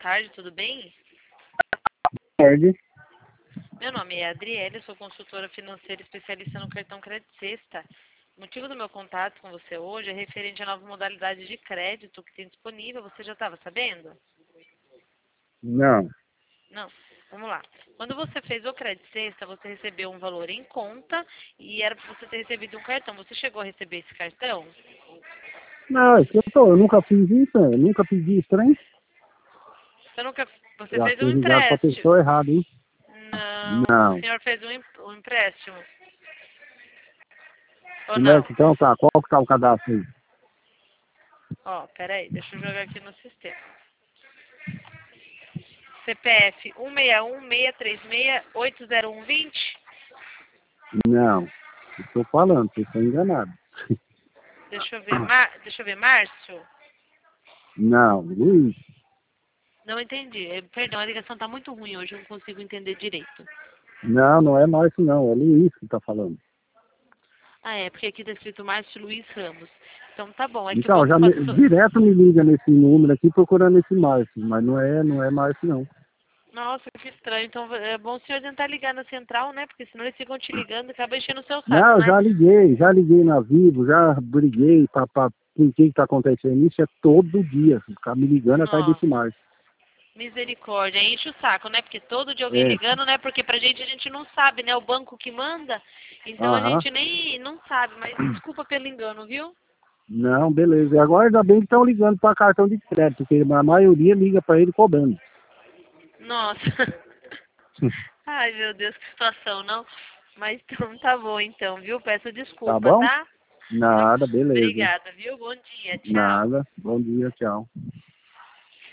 tarde, tudo bem? Tarde. Meu nome é Adriele, eu sou consultora financeira especialista no cartão Crédito Sexta. O motivo do meu contato com você hoje é referente à nova modalidade de crédito que tem disponível. Você já estava sabendo? Não. Não. Vamos lá. Quando você fez o Crédito Sexta, você recebeu um valor em conta e era para você ter recebido um cartão. Você chegou a receber esse cartão? Não, é que eu nunca fiz isso, eu nunca pedi isso, hein? Você nunca... Você Já fez um fui ligado pra empréstimo? pessoa errada, hein? Não. O Não. senhor fez um empréstimo? Ou Como é não? que então tá? Qual que tá o cadastro aí? Ó, peraí, deixa eu jogar aqui no sistema. CPF 161-636-80120. Não. Estou falando, vocês estão enganados. Deixa eu ver. Deixa eu ver, Márcio? Não, Luiz. Não entendi. Perdão, a ligação tá muito ruim hoje, eu não consigo entender direito. Não, não é Márcio não, é Luiz que tá falando. Ah, é, porque aqui tá escrito Márcio Luiz Ramos. Então tá bom, é que o Então, banco já passou... direto me liga nesse número aqui procurando esse Márcio, mas não é Márcio não. Nossa, que estranho. Então é bom o senhor tentar ligar na central, né? Porque senão eles ficam te ligando e acaba enchendo o seu saco, Não, né? já liguei na Vivo, já briguei pra o que tá acontecendo. Isso é todo dia, ficar me ligando atrás desse Nossa, Márcio. misericórdia. Enche o saco, né? Porque todo dia alguém É, ligando, né? Porque pra gente a gente não sabe, né? O banco que manda. Então a aham. gente nem não sabe. Mas desculpa pelo engano, viu? Não, beleza. E agora ainda bem que estão ligando para cartão de crédito, porque a maioria liga para ele cobrando. Nossa. Ai, meu Deus, que situação, não? Mas então tá bom, então, viu? Peço Tá desculpa, bom? tá? Tá bom. Nada, beleza. Obrigada, viu? Bom dia. Tchau. Nada. Bom dia, tchau.